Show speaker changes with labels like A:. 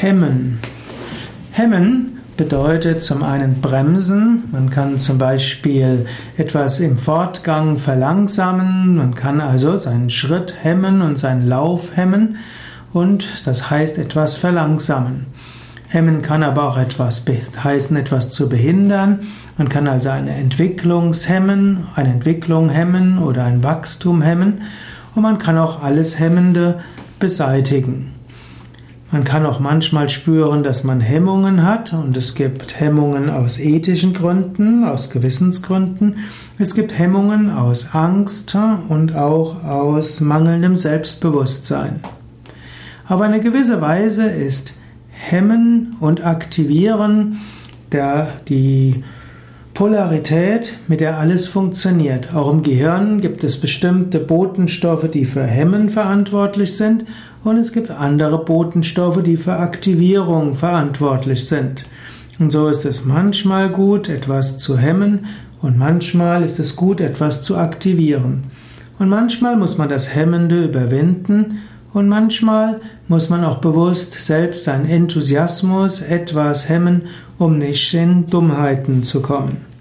A: Hemmen. Hemmen bedeutet zum einen bremsen. Man kann zum Beispiel etwas im Fortgang verlangsamen. Man kann also seinen Schritt hemmen und seinen Lauf hemmen. Und das heißt etwas verlangsamen. Hemmen kann aber auch etwas etwas zu behindern. Man kann also eine Entwicklung hemmen oder ein Wachstum hemmen. Und man kann auch alles Hemmende beseitigen. Man kann auch manchmal spüren, dass man Hemmungen hat, und es gibt Hemmungen aus ethischen Gründen, aus Gewissensgründen. Es gibt Hemmungen aus Angst und auch aus mangelndem Selbstbewusstsein. Auf eine gewisse Weise ist Hemmen und Aktivieren die Polarität, mit der alles funktioniert. Auch im Gehirn gibt es bestimmte Botenstoffe, die für Hemmen verantwortlich sind, und es gibt andere Botenstoffe, die für Aktivierung verantwortlich sind. Und so ist es manchmal gut, etwas zu hemmen, und manchmal ist es gut, etwas zu aktivieren. Und manchmal muss man das Hemmende überwinden, und manchmal muss man auch bewusst selbst seinen Enthusiasmus etwas hemmen, um nicht in Dummheiten zu kommen.